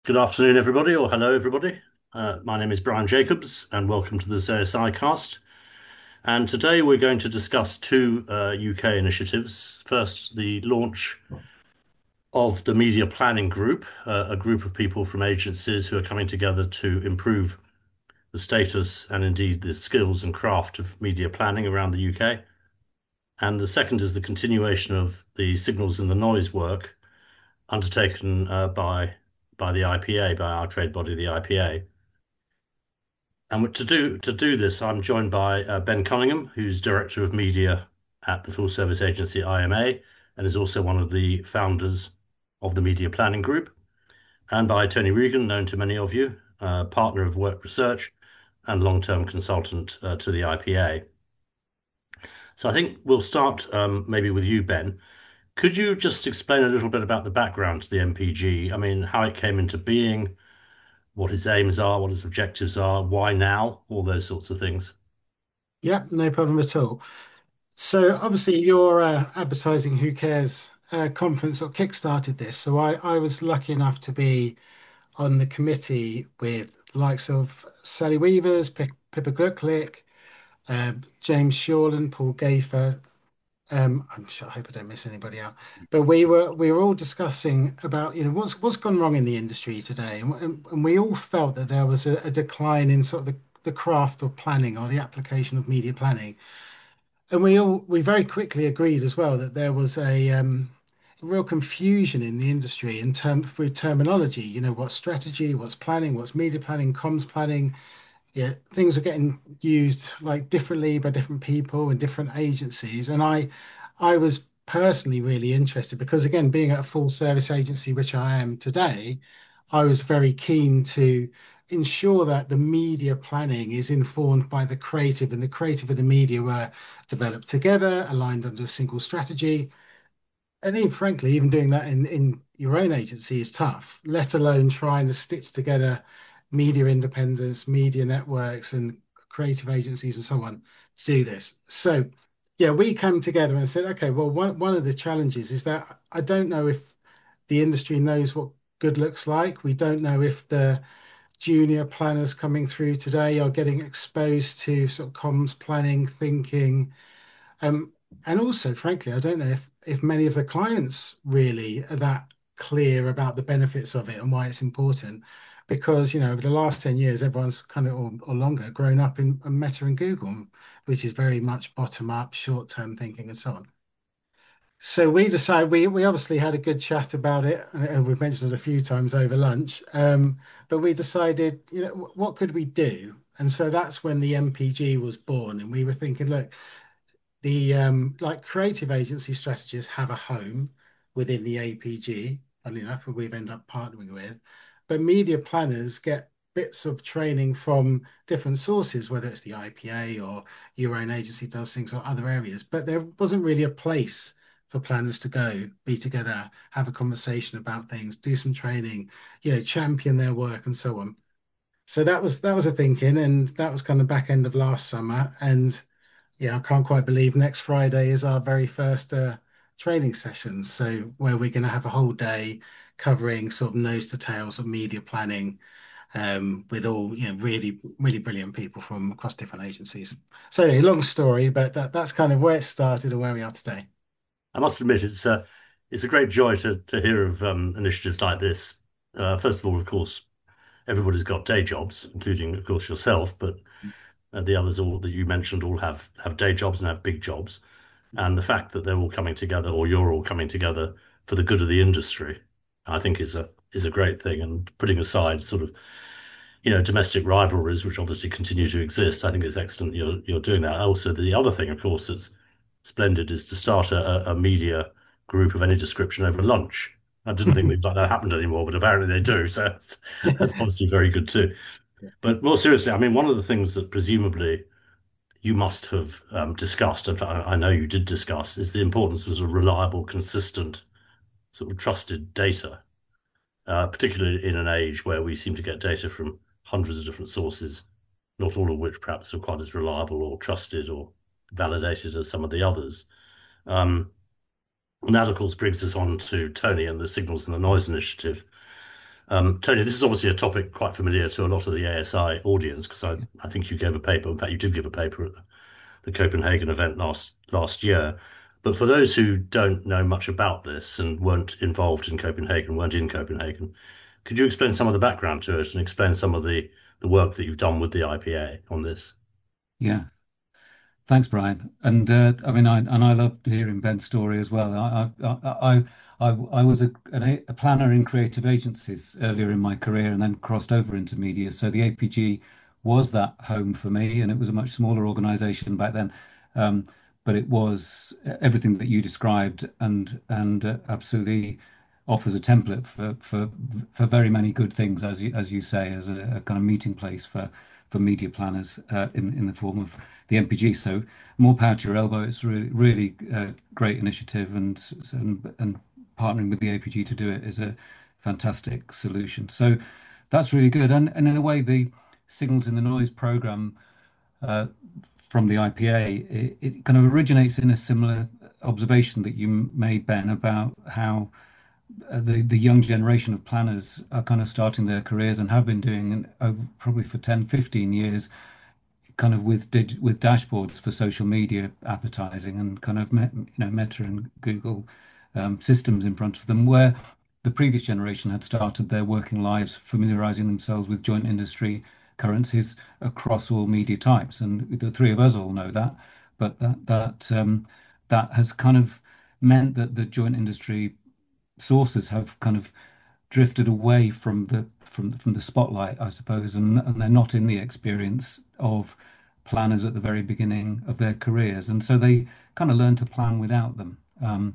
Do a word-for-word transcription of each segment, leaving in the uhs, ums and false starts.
Good afternoon, everybody, or hello, everybody. Uh, my name is Brian Jacobs, and welcome to the Z S I cast. And today we're going to discuss two uh, U K initiatives. First, the launch of the Media Planning Group, uh, a group of people from agencies who are coming together to improve the status and indeed the skills and craft of media planning around the U K. And the second is the continuation of the signals and the noise work undertaken uh, by by the I P A, by our trade body, the I P A. And to do to do this, I'm joined by uh, Ben Cunningham, who's Director of Media at the full service agency I M A, and is also one of the founders of the Media Planning Group, and by Tony Regan, known to many of you, uh, partner of Work Research and long-term consultant uh, to the I P A. So I think we'll start um, maybe with you, Ben. Could you just explain a little bit about the background to the M P G? I mean, how it came into being, what its aims are, what its objectives are, why now, all those sorts of things. Yeah, no problem at all. So obviously your uh, advertising Who Cares uh, conference or kickstarted this. So I, I was lucky enough to be on the committee with the likes of Sally Weavers, P Pippa Glucklick, uh, James Shorland, Paul Gaither. Um, I'm sure I hope I don't miss anybody out. But we were we were all discussing about you know what's what's gone wrong in the industry today, and, and, and we all felt that there was a, a decline in sort of the, the craft of planning or the application of media planning. And we all we very quickly agreed as well that there was a um, real confusion in the industry in term with terminology. You know, what's strategy, what's planning, what's media planning, comms planning. Yeah, things are getting used like differently by different people and different agencies. And I, I was personally really interested because again, being at a full service agency, which I am today, I was very keen to ensure that the media planning is informed by the creative, and the creative and the media were developed together, aligned under a single strategy. And even, frankly, even doing that in, in your own agency is tough, let alone trying to stitch together media independence, media networks, and creative agencies and so on to do this. So, yeah, we came together and said, okay, well, one, one of the challenges is that I don't know if the industry knows what good looks like. We don't know if the junior planners coming through today are getting exposed to sort of comms planning, thinking, um, and also, frankly, I don't know if if many of the clients really are that clear about the benefits of it and why it's important. Because, you know, over the last ten years, everyone's kind of, or, or longer, grown up in, in Meta and Google, which is very much bottom up, short term thinking, and so on. So we decided we we obviously had a good chat about it, and we've mentioned it a few times over lunch. Um, but we decided, you know, wh- what could we do? And so that's when the M P G was born, and we were thinking, look, the um, like creative agency strategists have a home within the A P G, funny enough, who we've ended up partnering with. But media planners get bits of training from different sources, whether it's the I P A or your own agency does things or other areas. But there wasn't really a place for planners to go, be together, have a conversation about things, do some training, you know, champion their work and so on. So that was that was a thinking, and that was kind of back end of last summer. And yeah, I can't quite believe next Friday is our very first uh, training session. So where we're going to have a whole day covering sort of nose to tails of media planning um, with all, you know, really, really brilliant people from across different agencies. So yeah, long story, but that, that's kind of where it started and where we are today. I must admit, it's a it's a great joy to to hear of um, initiatives like this. Uh, first of all, of course, everybody's got day jobs, including, of course, yourself, but uh, the others all that you mentioned all have have day jobs and have big jobs. And the fact that they're all coming together, or you're all coming together for the good of the industry, I think is a is a great thing. And putting aside sort of you know domestic rivalries, which obviously continue to exist, I think it's excellent you're you're doing that. Also, the other thing, of course, that's splendid is to start a, a media group of any description over lunch. I didn't think things like that happened anymore, but apparently they do. So that's, that's obviously very good too. But more seriously, I mean, one of the things that presumably you must have um, discussed, in fact, I know you did discuss, is the importance of sort of reliable, consistent, sort of trusted data, uh, particularly in an age where we seem to get data from hundreds of different sources, not all of which perhaps are quite as reliable or trusted or validated as some of the others. Um, and that, of course, brings us on to Tony and the Signals and the Noise Initiative. Um, Tony, this is obviously a topic quite familiar to a lot of the A S I audience because I, I think you gave a paper. In fact, you did give a paper at the, the Copenhagen event last last year. But for those who don't know much about this and weren't involved in Copenhagen, weren't in Copenhagen, could you explain some of the background to it and explain some of the, the work that you've done with the I P A on this? Yeah, thanks, Brian. And uh, I mean, I and I loved hearing Ben's story as well. I I I I, I was a, an, a planner in creative agencies earlier in my career, and then crossed over into media. So the A P G was that home for me, and it was a much smaller organisation back then. Um, but it was everything that you described, and and uh, absolutely offers a template for for for very many good things, as you as you say, as a, a kind of meeting place for for media planners uh, in in the form of the M P G. So more power to your elbow. It's really really uh, great initiative, and and and partnering with the A P G to do it is a fantastic solution. So that's really good. And and in a way, the Signals in the Noise program uh, from the I P A, it, it kind of originates in a similar observation that you made, Ben, about how uh, the the young generation of planners are kind of starting their careers and have been doing over probably for ten, fifteen years, kind of with dig with dashboards for social media advertising and kind of met, you know Meta and Google um, systems in front of them, where the previous generation had started their working lives familiarizing themselves with joint industry currencies across all media types, and the three of us all know that. But that that um, that has kind of meant that the joint industry sources have kind of drifted away from the from from the spotlight, I suppose, and and they're not in the experience of planners at the very beginning of their careers, and so they kind of learn to plan without them. Um,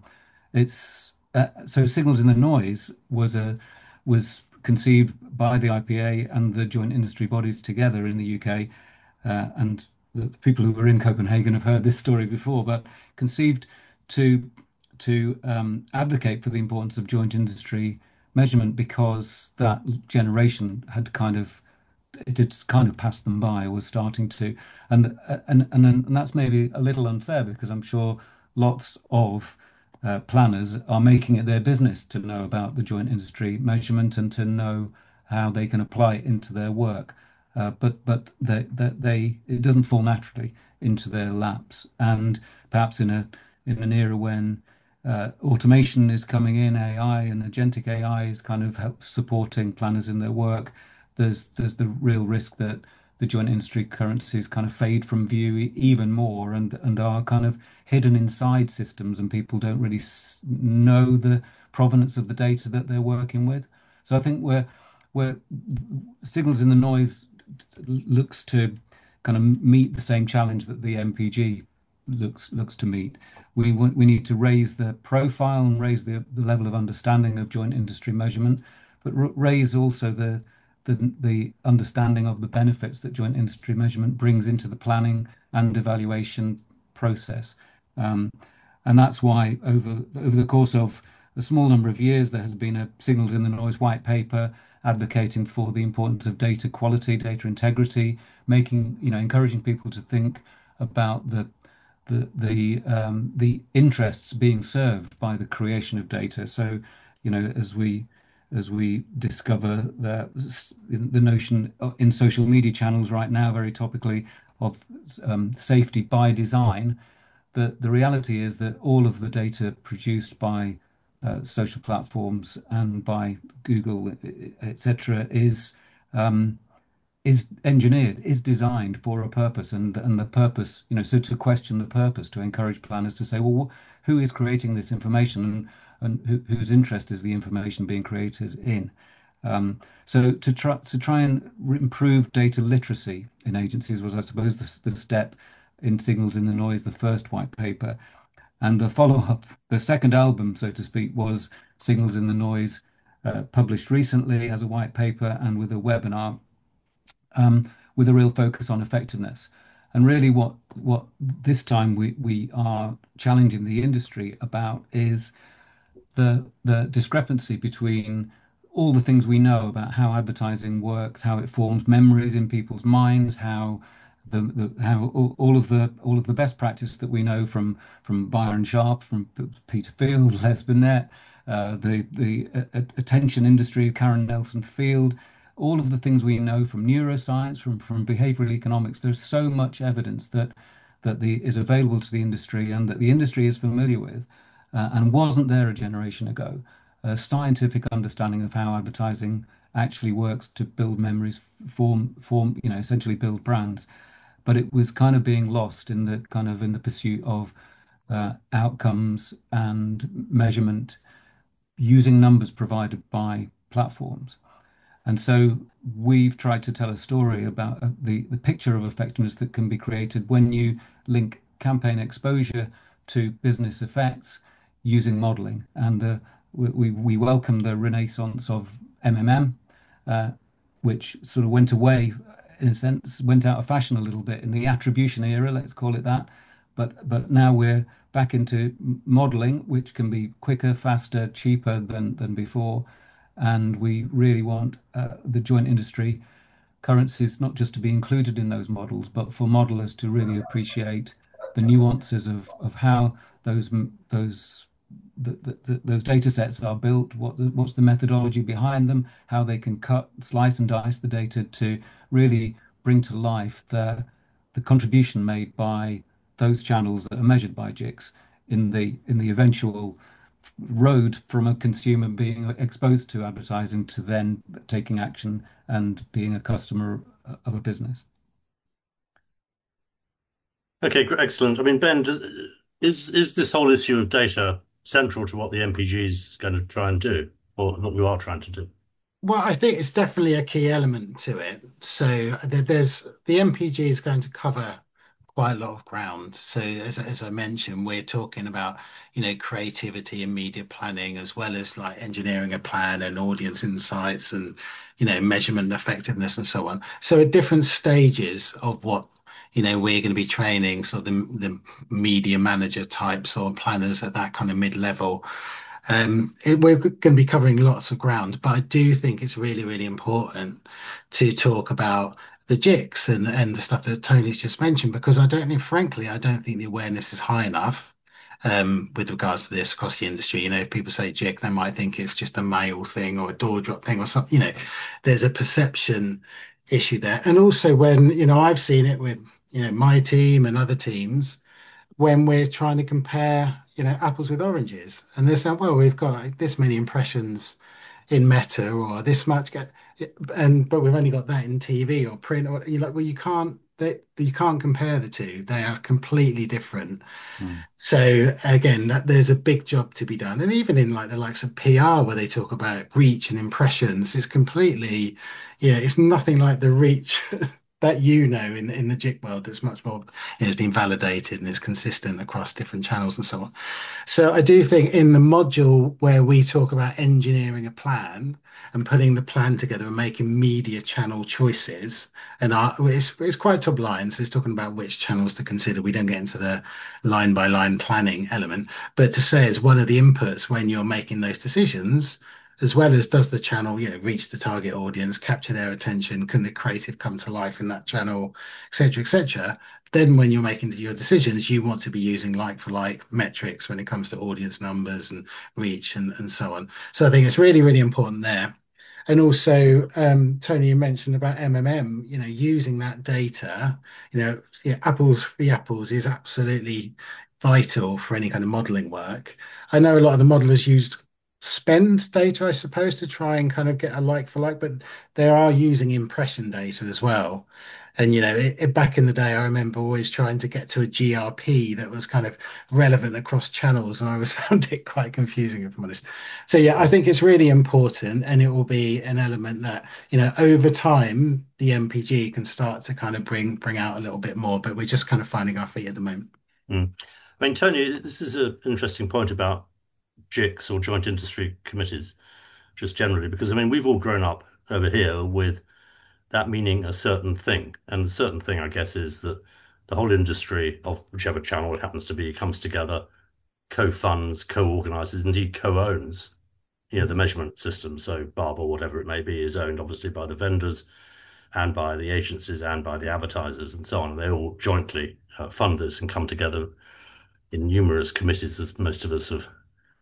it's uh, so Signals in the Noise was a was conceived by the I P A and the joint industry bodies together in the U K, uh, and the people who were in Copenhagen have heard this story before, but conceived to to um, advocate for the importance of joint industry measurement because that generation had kind of it had kind of passed them by, was starting to, and and and and that's maybe a little unfair because I'm sure lots of uh, planners are making it their business to know about the joint industry measurement and to know how they can apply it into their work. Uh, but but they, they, they it doesn't fall naturally into their laps, and perhaps in a in an era when uh, automation is coming in, A I and agentic A I is kind of help supporting planners in their work. There's there's the real risk that the joint industry currencies kind of fade from view e- even more and and are kind of hidden inside systems, and people don't really s- know the provenance of the data that they're working with. So I think we're we're Signals in the Noise looks to kind of meet the same challenge that the M P G looks looks to meet. We want we need to raise the profile and raise the, the level of understanding of joint industry measurement, but r- raise also the, the the understanding of the benefits that joint industry measurement brings into the planning and evaluation process. Um, and that's why over over the course of a small number of years, there has been a Signals in the Noise white paper advocating for the importance of data quality, data integrity, making, you know, encouraging people to think about the the the um, the interests being served by the creation of data. So, you know, as we as we discover the the notion in social media channels right now, very topically, of um, safety by design, the the reality is that all of the data produced by uh, social platforms and by Google, et cetera, is um, is engineered, is designed for a purpose, and and the purpose, you know, so to question the purpose, to encourage planners to say, well, who is creating this information, and and who, whose interest is the information being created in? Um, so to try to try and improve data literacy in agencies was, I suppose, the, the step in Signals in the Noise, the first white paper, and the follow-up, the second album, so to speak, was Signals in the Noise, uh, published recently as a white paper and with a webinar, um, with a real focus on effectiveness. And really, what what this time we we are challenging the industry about is the the discrepancy between all the things we know about how advertising works, how it forms memories in people's minds, how the, the how all, all of the all of the best practice that we know from from Byron Sharp, from Peter Field, Les Binet, uh, the the uh, attention industry, Karen Nelson Field, all of the things we know from neuroscience, from from behavioral economics. There's so much evidence that that the is available to the industry and that the industry is familiar with, uh, and wasn't there a generation ago. A scientific understanding of how advertising actually works to build memories, form form, you know, essentially build brands. But it was kind of being lost in the kind of in the pursuit of uh, outcomes and measurement using numbers provided by platforms. And so we've tried to tell a story about uh, the, the picture of effectiveness that can be created when you link campaign exposure to business effects using modeling. And uh, we, we, we welcome the renaissance of M M M, uh, which sort of went away, in a sense, went out of fashion a little bit in the attribution era, let's call it that. But but now we're back into modeling, which can be quicker, faster, cheaper than than before. And we really want uh, the joint industry currencies not just to be included in those models, but for modelers to really appreciate the nuances of of how those those the, the, the, those data sets are built, what the, what's the methodology behind them, how they can cut, slice and dice the data to really bring to life the the contribution made by those channels that are measured by J I C S in the in the eventual road from a consumer being exposed to advertising to then taking action and being a customer of a business. Okay, gr- excellent. I mean, Ben, does, is is this whole issue of data central to what the M P G is going to try and do, or what we are trying to do? Well, I think it's definitely a key element to it. So there- there's the M P G is going to cover quite a lot of ground. So as as I mentioned, we're talking about, you know, creativity and media planning as well as like engineering a plan and audience insights and, you know, measurement effectiveness and so on. So at different stages of what, you know, we're going to be training, so the the media manager types or planners at that kind of mid-level. Um, it, we're going to be covering lots of ground, but I do think it's really, really important to talk about the J I Cs and, and the stuff that Tony's just mentioned, because I don't think, frankly, I don't think the awareness is high enough um, with regards to this across the industry. You know, if people say J I C, they might think it's just a mail thing or a door drop thing or something. You know, there's a perception issue there. And also when, you know, I've seen it with, you know, my team and other teams when we're trying to compare, you know, apples with oranges. And they're saying, well, we've got this many impressions in Meta or this much get, and but we've only got that in T V or print or you're like, well, you can't they, you can't compare the two. They are completely different. Mm. So again, that, there's a big job to be done. And even in like the likes of P R, where they talk about reach and impressions, it's completely, yeah, it's nothing like the reach that you know in in the J I C world. That's much more, you know, has been validated and is consistent across different channels and so on. So I do think in the module where we talk about engineering a plan and putting the plan together and making media channel choices, and our, it's, it's quite top line. So it's talking about which channels to consider. We don't get into the line by line planning element, but to say as one of the inputs when you're making those decisions, as well as does the channel, you know, reach the target audience, capture their attention, can the creative come to life in that channel, et cetera, et cetera. Then when you're making your decisions, you want to be using like for like metrics when it comes to audience numbers and reach and, and so on. So I think it's really, really important there. And also, um, Tony, you mentioned about M M M, you know, using that data, you know, yeah, apples v apples is absolutely vital for any kind of modeling work. I know a lot of the modelers used spend data, I suppose, to try and kind of get a like for like, but they are using impression data as well. And you know, it, it- back in the day, I remember always trying to get to a G R P that was kind of relevant across channels, and I always found it quite confusing, if I'm honest. So yeah, I think it's really important, and it will be an element that, you know, over time, the M P G can start to kind of bring bring out a little bit more, but we're just kind of finding our feet at the moment. Mm. I mean, Tony, this is an interesting point about J I Cs or joint industry committees, just generally, because I mean, we've all grown up over here with that meaning a certain thing. And the certain thing, I guess, is that the whole industry of whichever channel it happens to be comes together, co-funds, co-organizes, indeed co-owns, you know, the Mhm. measurement system. So Barb or whatever it may be is owned obviously by the vendors and by the agencies and by the advertisers and so on. They all jointly uh, fund this and come together in numerous committees, as most of us have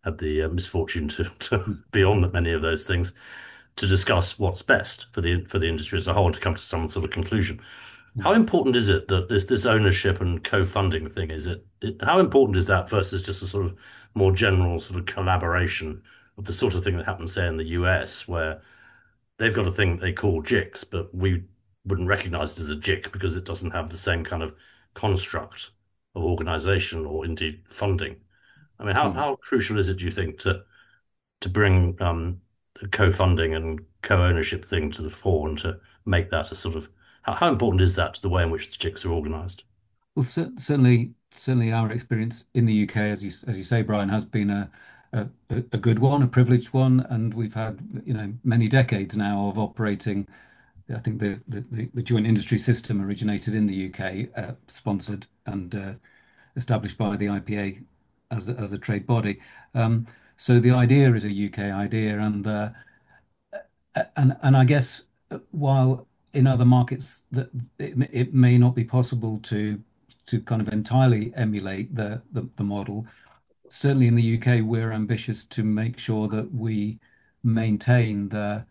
had the uh, misfortune to, to Mm, be on many of those things to discuss what's best for the for the industry as a whole and to come to some sort of conclusion. How mm, important is it that this this ownership and co-funding thing is it, it how important is that versus just a sort of more general sort of collaboration of the sort of thing that happens, say, in the U S, where they've got a thing they call J I Cs, but we wouldn't recognize it as a J I C because it doesn't have the same kind of construct of organization or indeed funding. I mean, how, mm. how crucial is it, do you think, to to bring um, the co-funding and co-ownership thing to the fore and to make that a sort of how, how important is that to the way in which the J I Cs are organized? Well, cer certainly, certainly, our experience in the U K, as you as you say, Brian, has been a, a a good one, a privileged one, and we've had you know many decades now of operating. I think the the, the, the joint industry system originated in the U K, uh, sponsored and uh, established by the I P A as a, as a trade body. Um, so the idea is a U K idea, and uh, and and I guess uh, while in other markets that it, it may not be possible to to kind of entirely emulate the, the the model, certainly in the U K we're ambitious to make sure that we maintain the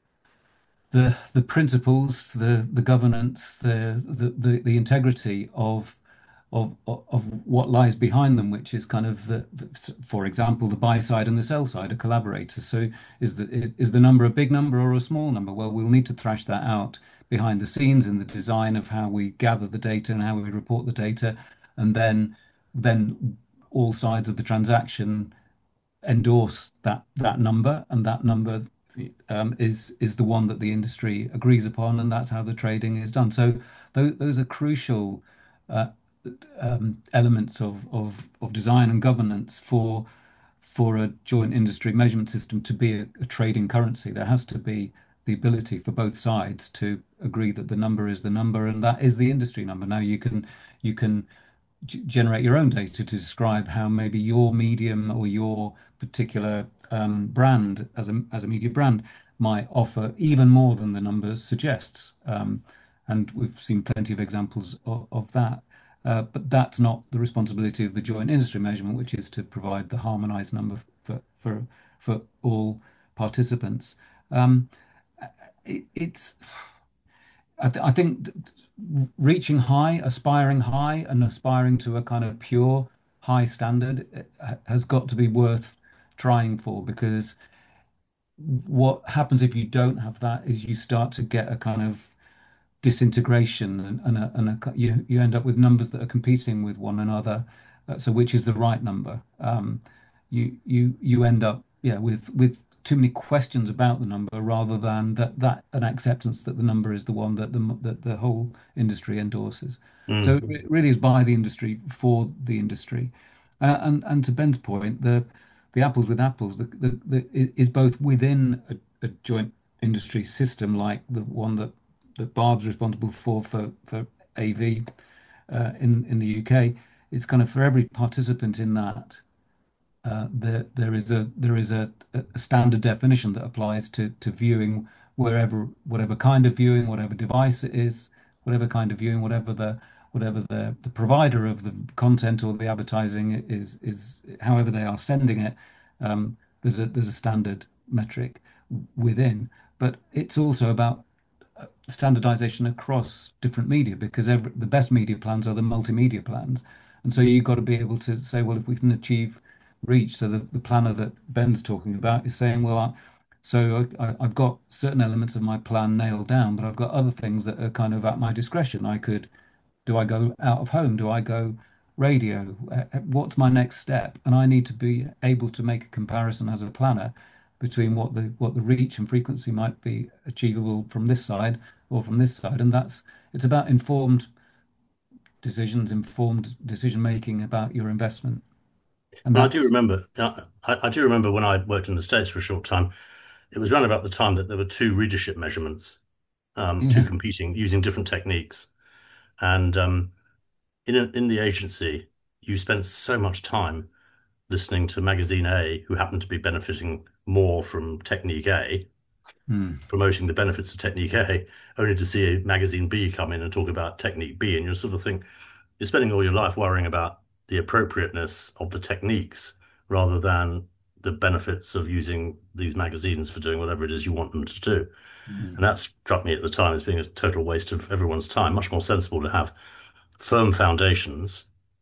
the the principles, the the governance, the the the, the integrity of of of what lies behind them, which is kind of the, for example, the buy side and the sell side are collaborators. So is the is, is the number a big number or a small number? Well, we'll need to thrash that out behind the scenes in the design of how we gather the data and how we report the data, and then then all sides of the transaction endorse that that number, and that number um, is is the one that the industry agrees upon, and that's how the trading is done. So those, those are crucial uh, um, elements of, of of design and governance for for a joint industry measurement system to be a, a trading currency. There has to be the ability for both sides to agree that the number is the number and that is the industry number. Now you can you can generate your own data to describe how maybe your medium or your particular um, brand as a as a media brand might offer even more than the numbers suggests. Um, and we've seen plenty of examples of, of that. Uh, but that's not the responsibility of the joint industry measurement, which is to provide the harmonized number for for for all participants. Um, it, it's I, th I think reaching high, aspiring high, and aspiring to a kind of pure high standard uh, has got to be worth trying for, because what happens if you don't have that is you start to get a kind of disintegration and, and, a, and a, you you end up with numbers that are competing with one another. Uh, so which is the right number? Um, you you you end up yeah with with too many questions about the number rather than that that an acceptance that the number is the one that the that the whole industry endorses. So Mm. it really is by the industry for the industry. Uh, and and to Ben's point, the the apples with apples the, the, the is both within a, a joint industry system like the one that that Barb's responsible for for for A V uh, in in the U K. It's kind of for every participant in that. Uh, there there is a there is a, a standard definition that applies to to viewing wherever whatever kind of viewing, whatever device it is, whatever kind of viewing, whatever the whatever the, the provider of the content or the advertising is is however they are sending it. Um, there's a there's a standard metric within, but it's also about standardization across different media, because every, the best media plans are the multimedia plans. And so you've got to be able to say, well, if we can achieve reach, so the, the planner that Ben's talking about is saying, well, I, so I, I've got certain elements of my plan nailed down, but I've got other things that are kind of at my discretion. I could, do I go out of home? Do I go radio? Uh, What's my next step? And I need to be able to make a comparison as a planner between what the what the reach and frequency might be achievable from this side or from this side. And that's it's about informed decisions, informed decision making about your investment. And Well, I do that's remember, uh, I, I do remember when I worked in the States for a short time, it was around about the time that there were two readership measurements, um, two yeah. competing using different techniques. And um, in in the agency, you spent so much time listening to Magazine A, who happened to be benefiting more from Technique A, Mm, promoting the benefits of Technique A, only to see a Magazine B come in and talk about Technique B. And you sort of think you're spending all your life worrying about the appropriateness of the techniques rather than the benefits of using these magazines for doing whatever it is you want them to do. Mm. And that struck me at the time as being a total waste of everyone's time. Much more sensible to have firm foundations.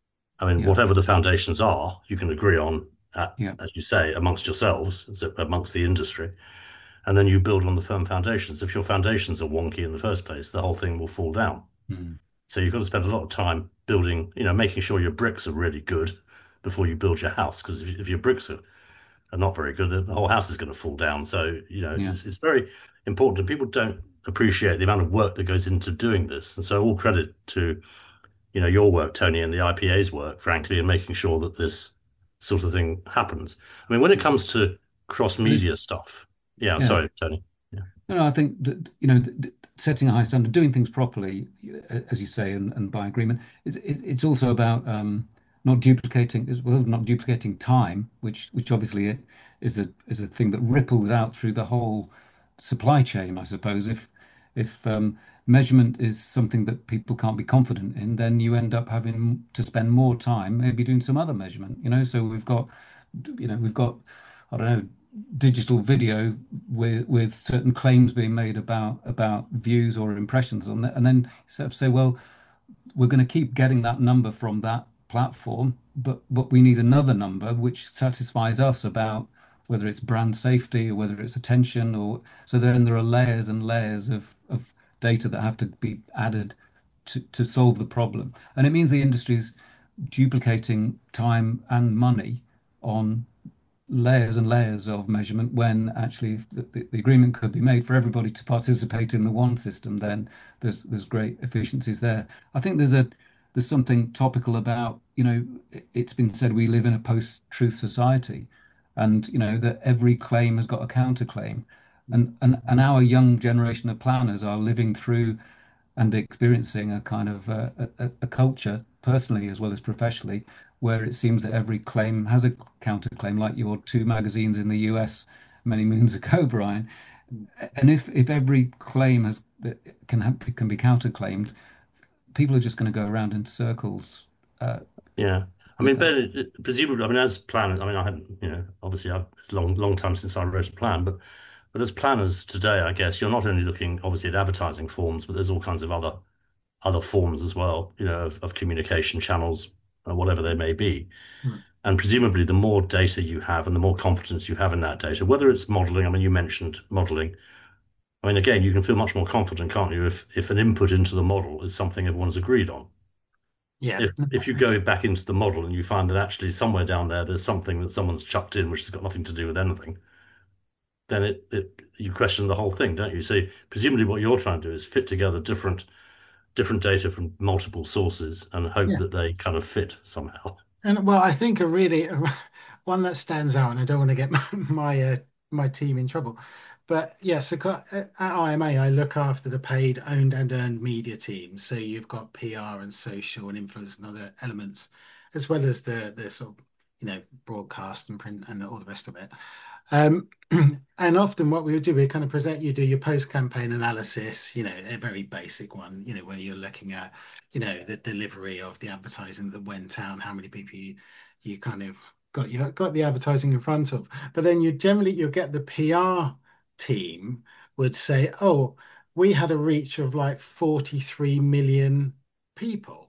I mean, Yeah, whatever the foundations are, you can agree on, at, yeah, as you say, amongst yourselves, so amongst the industry, and then you build on the firm foundations. If your foundations are wonky in the first place, the whole thing will fall down. mm. So you've got to spend a lot of time building, you know, making sure your bricks are really good before you build your house. Because if, if your bricks are, are not very good, the whole house is going to fall down. So, you know, Yeah, it's, it's very important. And people don't appreciate the amount of work that goes into doing this. And so all credit to, you know, your work, Tony, and the I P A's work, frankly, in making sure that this sort of thing happens. I mean, when it yeah. comes to And it's cross-media stuff, yeah, yeah. sorry, Tony. Yeah, No, no, I think that, you know, th- th- setting a high standard, doing things properly, uh, as you say, and, and by agreement, it's it- it's also about um, not duplicating, as well, not duplicating time, which which obviously it is a is a thing that ripples out through the whole supply chain, I suppose. If if um, measurement is something that people can't be confident in, then you end up having to spend more time maybe doing some other measurement, you know. So we've got, you know, we've got, I don't know, digital video with with certain claims being made about about views or impressions on it, and then you sort of say, well, we're going to keep getting that number from that platform, but but we need another number which satisfies us about whether it's brand safety or whether it's attention, or so then there are layers and layers of of data that have to be added to to solve the problem, and it means the industry's duplicating time and money on layers and layers of measurement when actually if the, the, the agreement could be made for everybody to participate in the one system, then there's there's great efficiencies there. I think there's a there's something topical about, you know, it- it's been said we live in a post-truth society, and you know that every claim has got a counterclaim, and and and our young generation of planners are living through and experiencing a kind of uh, a, a culture, personally as well as professionally, where it seems that every claim has a counterclaim, like your two magazines in the U S many moons ago, Brian. And if if every claim has that can have, can be counterclaimed, people are just going to go around in circles uh, yeah. I with mean, that. Ben, presumably, I mean, as planners, I mean, I hadn't, you know, obviously, I've, it's a long, long time since I wrote a plan, but but as planners today, I guess you're not only looking obviously at advertising forms, but there's all kinds of other other forms as well, you know, of, of communication channels, uh, whatever they may be. Mm. And presumably, the more data you have and the more confidence you have in that data, whether it's modeling, I mean, you mentioned modeling. I mean, again, you can feel much more confident, can't you, if if an input into the model is something everyone's agreed on. Yeah. If if you go back into the model and you find that actually somewhere down there there's something that someone's chucked in which has got nothing to do with anything, then it, it you question the whole thing, don't you? So presumably what you're trying to do is fit together different different data from multiple sources and hope Yeah. that they kind of fit somehow. And well, I think a really one that stands out, and I don't want to get my my, uh, my team in trouble, but yeah, so co- at I M A, I look after the paid, owned, and earned media team. So you've got P R and social and influence and other elements, as well as the the sort of, you know, broadcast and print and all the rest of it. Um, and often what we would do, we kind of present, you do your post-campaign analysis, you know, a very basic one, you know, where you're looking at, you know, the delivery of the advertising that went out, how many people you, you kind of got you got the advertising in front of. But then you generally you'll get the P R team would say, oh, we had a reach of like forty-three million people.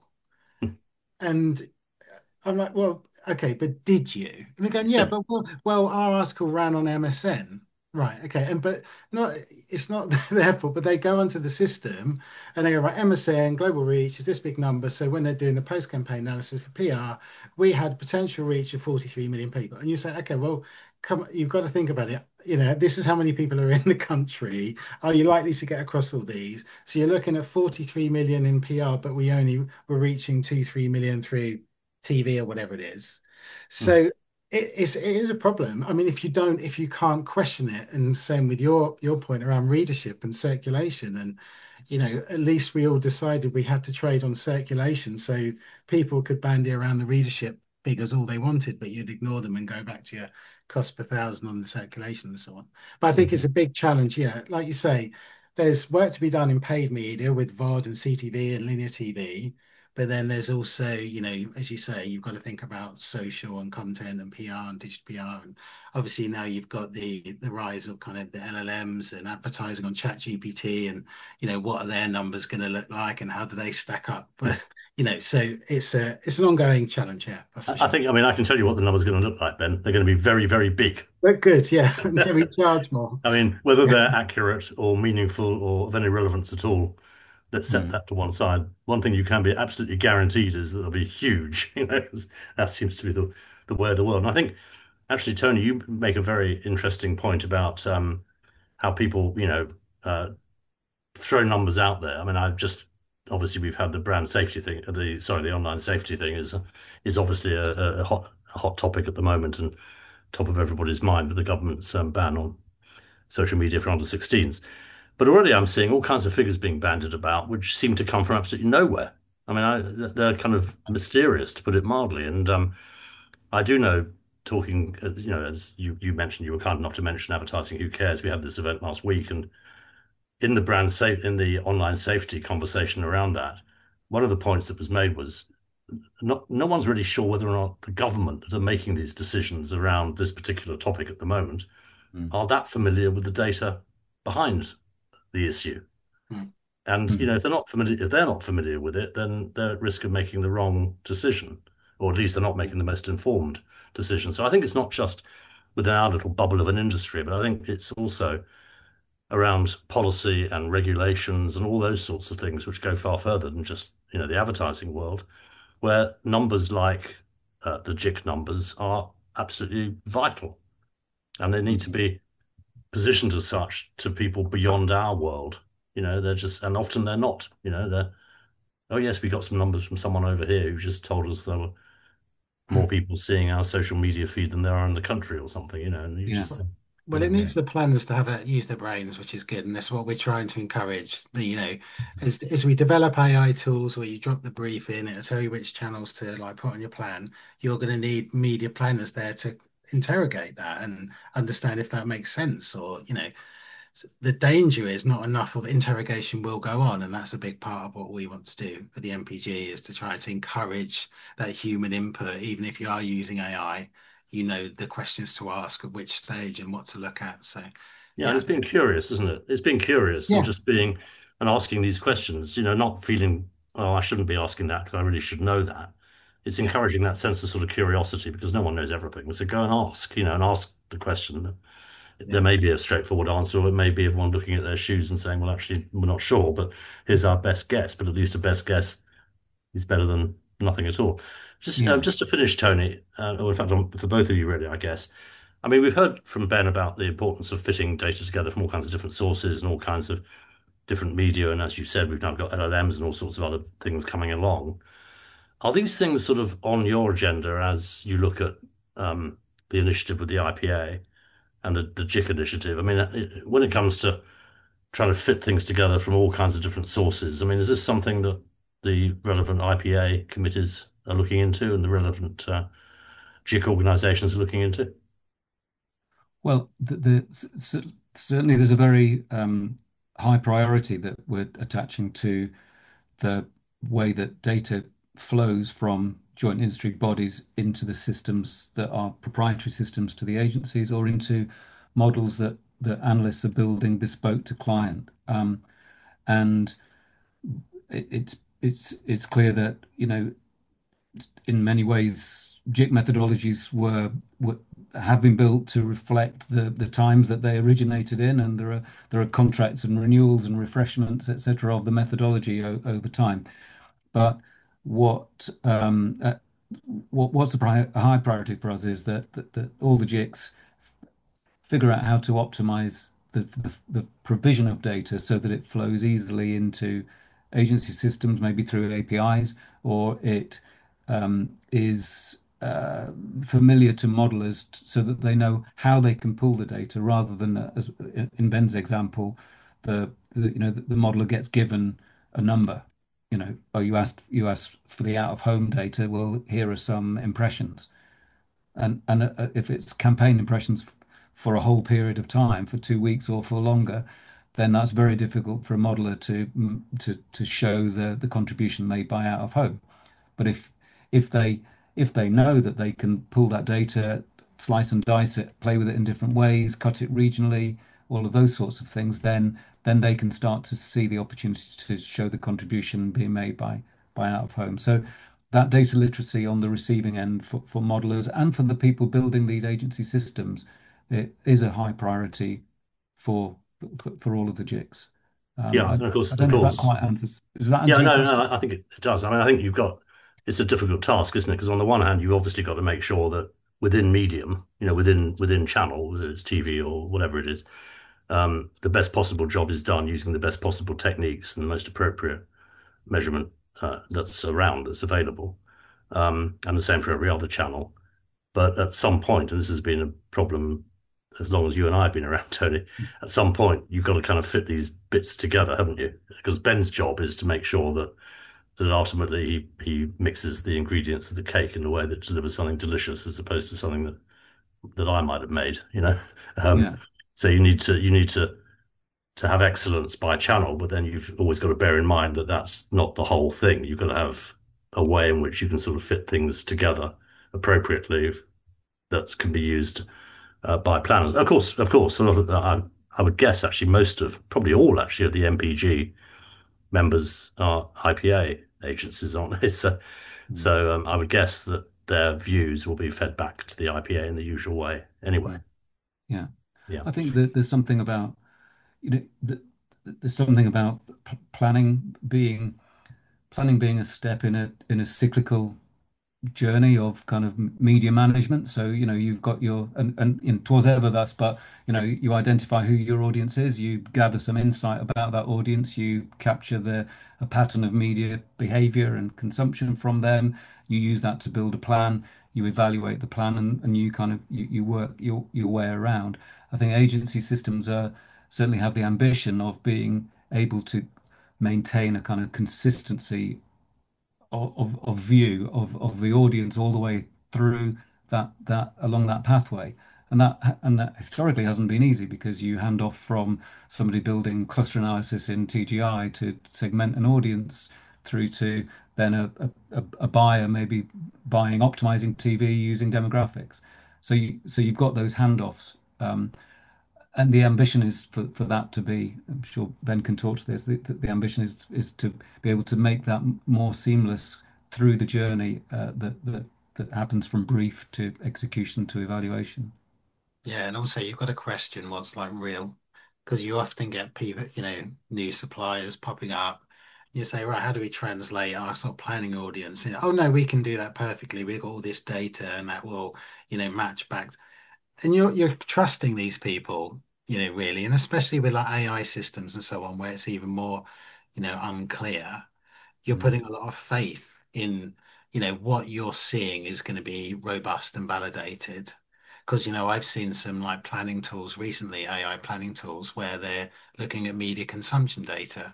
And I'm like, well, okay, but did you? And they're going, yeah, Yeah. but well, well, our article ran on M S N. Right, okay, and but not it's not their fault, but they go onto the system and they go, right, M S N, global reach is this big number. So when they're doing the post-campaign analysis for P R, we had potential reach of forty-three million people. And you say, okay, well, come you've got to think about it. You know, this is how many people are in the country. Are you likely to get across all these? So you're looking at forty-three million in P R, but we only were reaching two, three million through T V or whatever it is. Mm. So it, it's it is a problem. I mean, if you don't, if you can't question it, and same with your your point around readership and circulation, and you know, at least we all decided we had to trade on circulation, so people could bandy around the readership figures all they wanted, but you'd ignore them and go back to your cost per thousand on the circulation and so on. But I think it's Mhm. a big challenge. Yeah, like you say, there's work to be done in paid media with V O D and C T V and linear T V. But then there's also, you know, as you say, you've got to think about social and content and P R and digital P R. And obviously now you've got the the rise of kind of the L L Ms and advertising on ChatGPT and, you know, what are their numbers going to look like and how do they stack up? But, you know, so it's a it's an ongoing challenge, yeah, that's I for I sure. think, I mean, I can tell you what the numbers are going to look like, Ben. They're going to be very, very big. But good, yeah, until we charge more. I mean, whether Yeah. they're accurate or meaningful or of any relevance at all, let's set Mm. that to one side. One thing you can be absolutely guaranteed is that they'll be huge. You know, 'cause that seems to be the the way of the world. And I think actually, Tony, you make a very interesting point about um, how people, you know, uh, throw numbers out there. I mean, I've just obviously we've had the brand safety thing, the sorry, the online safety thing is is obviously a, a hot a hot topic at the moment and top of everybody's mind with the government's um, ban on social media for under sixteens. But already I'm seeing all kinds of figures being bandied about, which seem to come from absolutely nowhere. I mean, I, they're kind of mysterious, to put it mildly. And um, I do know, talking, uh, you know, as you, you mentioned, you were kind enough to mention advertising. Who cares? We had this event last week, and in the brand safe, in the online safety conversation around that, one of the points that was made was not, no one's really sure whether or not the government that are making these decisions around this particular topic at the moment Mm. are that familiar with the data behind the issue. Mm, And you know, Mm. if they're not familiar, if they're not familiar with it, then they're at risk of making the wrong decision, or at least they're not making the most informed decision. So I think it's not just within our little bubble of an industry, but I think it's also around policy and regulations and all those sorts of things, which go far further than just, you know, the advertising world, where numbers like uh, the J I C numbers are absolutely vital, and they need to Mm. be positioned as such to people beyond our world. You know, they're just, and often they're not. You know, they're, oh yes, we got some numbers from someone over here who just told us there were more mm. people seeing our social media feed than there are in the country or something. You know, and you Yeah, just think, Well, it yeah, needs the planners to have a, use their brains, which is good, and that's what we're trying to encourage. The, you know, as as we develop A I tools where you drop the brief in, it'll tell you which channels to like put on your plan. You're going to need media planners there to interrogate that and understand if that makes sense, or you know, the danger is not enough of interrogation will go on, and that's a big part of what we want to do for the M P G is to try to encourage that human input, even if you are using A I, you know the questions to ask at which stage and what to look at. So, yeah, and yeah, it's being curious, isn't it? It's being curious and yeah, just being and asking these questions. You know, not feeling, oh, I shouldn't be asking that because I really should know that. It's yeah, encouraging that sense of sort of curiosity because no one knows everything. So go and ask, you know, and ask the question. There yeah, may be a straightforward answer, or it may be everyone looking at their shoes and saying, well, actually, we're not sure, but here's our best guess. But at least a best guess is better than nothing at all. Just um, yeah. just to finish, Tony, uh, or in fact, um, for both of you, really, I guess. I mean, we've heard from Ben about the importance of fitting data together from all kinds of different sources and all kinds of different media. And as you said, we've now got L L Ms and all sorts of other things coming along. Are these things sort of on your agenda as you look at um, the initiative with the I P A and the, the J I C initiative? I mean, uh, when it comes to trying to fit things together from all kinds of different sources. I mean, is this something that the relevant I P A committees are looking into and the relevant uh, J I C organisations are looking into? Well, the, the c- certainly there's a very um, high priority that we're attaching to the way that data flows from joint industry bodies into the systems that are proprietary systems to the agencies or into models that that analysts are building bespoke to client. Um, and it, it's it's it's clear that you know in many ways J I C methodologies were, were have been built to reflect the the times that they originated in, and there are there are contracts and renewals and refreshments, et cetera, of the methodology over time. But what um, uh, what what's the pri high priority for us is that, that, that all the J I Cs figure out how to optimize the, the, the provision of data so that it flows easily into agency systems, maybe through A P Is, or it um, is uh, familiar to modelers t- so that they know how they can pull the data rather than, uh, as in Ben's example, the, the you know the, the modeler gets given a number. You know, oh, you asked you asked for the out of home data. Well, here are some impressions and and uh, if it's campaign impressions f- for a whole period of time, for two weeks or for longer, then that's very difficult for a modeler to mm, to to show the the contribution made by out of home. But if if they if they know that they can pull that data, slice and dice it, play with it in different ways, cut it regionally, all of those sorts of things, then then they can start to see the opportunity to show the contribution being made by by out of home. So that data literacy on the receiving end for, for modelers and for the people building these agency systems, it is a high priority for for, for all of the J I Cs. Um, Yeah, I, and of course, I of don't know if that course, quite answers. Does that yeah, answer your no, no, question? I think it, it does. I mean, I think you've got it's a difficult task, isn't it? Because on the one hand, you've obviously got to make sure that within medium, you know, within within channel, whether it's T V or whatever it is, um, the best possible job is done using the best possible techniques and the most appropriate measurement uh, that's around, that's available, um, and the same for every other channel. But at some point, and this has been a problem as long as you and I have been around, Tony, at some point you've got to kind of fit these bits together, haven't you? Because Ben's job is to make sure that that ultimately he, he mixes the ingredients of the cake in a way that delivers something delicious as opposed to something that, that I might have made, you know. Um, Yeah, so you need to you need to to have excellence by channel, but then you've always got to bear in mind that that's not the whole thing. You've got to have a way in which you can sort of fit things together appropriately that can be used uh, by planners. Of course, of course, a lot of, I, I would guess actually most of, probably all actually of the M P G members are I P A agencies, aren't they? So, mm, so um, I would guess that their views will be fed back to the I P A in the usual way anyway. yeah, yeah. Yeah. I think that there's something about you know th there's something about p planning being planning being a step in a in a cyclical journey of kind of media management. So, you know, you've got your, and, and in twas ever thus, but, you know, you identify who your audience is, you gather some insight about that audience, you capture the a pattern of media behavior and consumption from them, you use that to build a plan, you evaluate the plan and, and you kind of, you, you work your, your way around. I think agency systems are certainly have the ambition of being able to maintain a kind of consistency of, of view of, of the audience all the way through that that along that pathway. And that and that historically hasn't been easy because you hand off from somebody building cluster analysis in T G I to segment an audience through to then a, a, a buyer maybe buying optimizing T V using demographics. So you so you've got those handoffs. Um, and the ambition is for, for that to be, I'm sure Ben can talk to this, the, the ambition is is to be able to make that more seamless through the journey uh, that, that that happens from brief to execution to evaluation. Yeah, and also you've got to question what's like real, because you often get people, you know, new suppliers popping up. You say, right, how do we translate our sort of planning audience? You know, oh no, we can do that perfectly. We've got all this data, and that will, you know, match back. And you're you're trusting these people, you know, really, and especially with like A I systems and so on, where it's even more, you know, unclear. You're Mm. putting a lot of faith in, you know, what you're seeing is going to be robust and validated. Because, you know, I've seen some like planning tools recently, A I planning tools, where they're looking at media consumption data,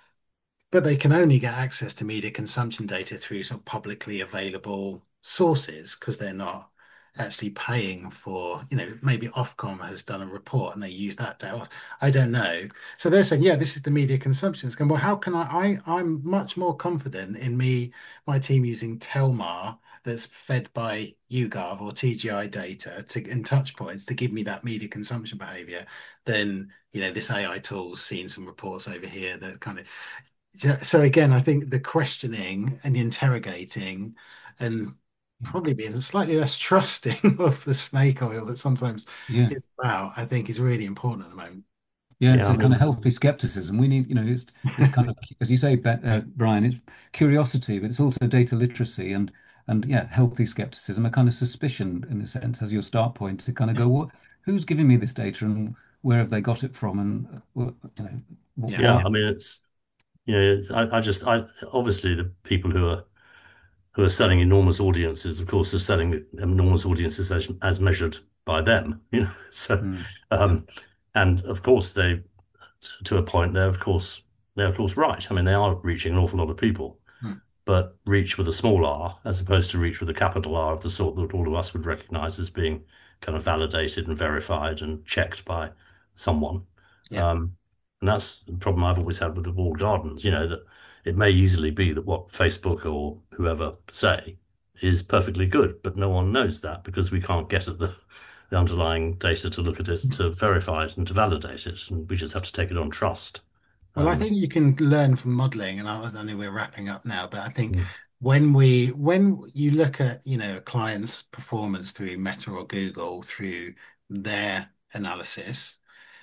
but they can only get access to media consumption data through sort of publicly available sources because they're not actually paying for, you know, maybe Ofcom has done a report and they use that data. I don't know. So they're saying, yeah, this is the media consumption. It's going, well, how can I, I I'm much more confident in me, my team using Telmar that's fed by YouGov or T G I data to in touch points to give me that media consumption behavior than, you know, this A I tool's seen some reports over here that kind of yeah, so again, I think the questioning and the interrogating and probably being slightly less trusting of the snake oil that sometimes Yeah. is about, I think is really important at the moment. Yeah, it's Yeah, I a kind of mean, healthy skepticism. We need, you know, it's it's kind of, as you say, Be- uh, Brian, it's curiosity, but it's also data literacy and and yeah, healthy skepticism, a kind of suspicion in a sense as your start point to kind of Yeah, go, what, who's giving me this data and where have they got it from and uh, what, you know, wh- yeah, yeah, why? I mean, it's, you know, it's, I, I just, I, obviously the people who are, who are selling enormous audiences, of course, are selling enormous audiences as, as measured by them, you know, so, Mm, yeah, um, and of course they, to a point, they're of course, they're of course right. I mean, they are reaching an awful lot of people, mm, but reach with a small r as opposed to reach with a capital R of the sort that all of us would recognize as being kind of validated and verified and checked by someone. yeah, Um, And that's the problem I've always had with the walled gardens, you know, that it may easily be that what Facebook or whoever say is perfectly good, but no one knows that because we can't get at the, the underlying data to look at it, to verify it and to validate it. And we just have to take it on trust. Well, I Um, think you can learn from modeling, and I I know we're wrapping up now, but I think mm, when we when you look at, you know, a client's performance through Meta or Google through their analysis,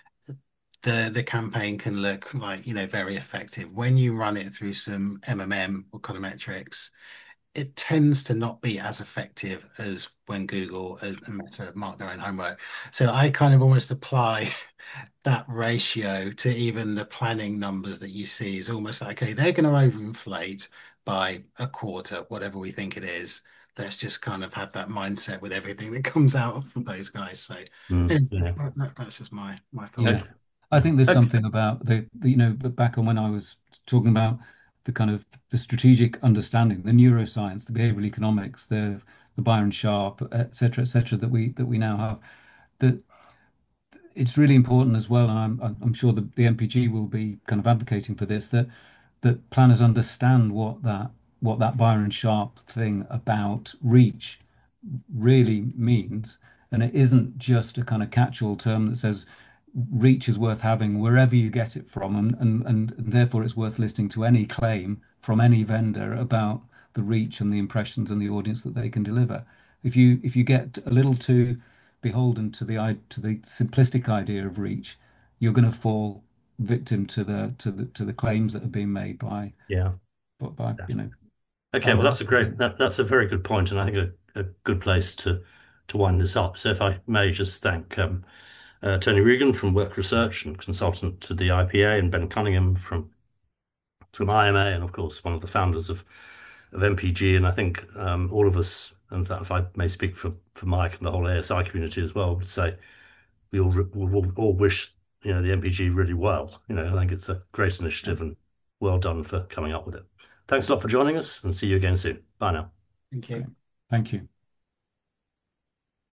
the the campaign can look like, you know, very effective. When you run it through some M M M or econometrics, it tends to not be as effective as when Google and Meta mark their own homework. So I kind of almost apply that ratio to even the planning numbers that you see is almost like, okay, they're going to overinflate by a quarter, whatever we think it is. Let's just kind of have that mindset with everything that comes out from those guys. So mm, anyway, yeah. that, that- that's just my my thought. Yeah, Okay. I think there's Okay. something about the, the you know, back on when I was talking about the kind of the strategic understanding, the neuroscience, the behavioral economics, the the Byron Sharp, et cetera, et cetera, that we that we now have. That it's really important as well, and I'm I'm sure the, the M P G will be kind of advocating for this, that that planners understand what that what that Byron Sharp thing about reach really means. And it isn't just a kind of catch-all term that says reach is worth having wherever you get it from, and, and, and therefore it's worth listening to any claim from any vendor about the reach and the impressions and the audience that they can deliver. If you if you get a little too beholden to the to the simplistic idea of reach, you're going to fall victim to the to the to the claims that are being made by Yeah. by you know Okay, by well, those. that's a great that, that's a very good point, and I think a, a good place to to wind this up. So, if I may just thank um, uh, Tony Regan from Work Research and consultant to the I P A, and Ben Cunningham from from I M A, and of course one of the founders of of M P G. And I think um, all of us, and if I may speak for for Mike and the whole A S I community as well, would say we all we all, all wish you know the M P G really well. You know, I think it's a great Yeah, initiative and well done for coming up with it. Thanks a lot for joining us, and see you again soon. Bye now. Thank you. great. Thank you.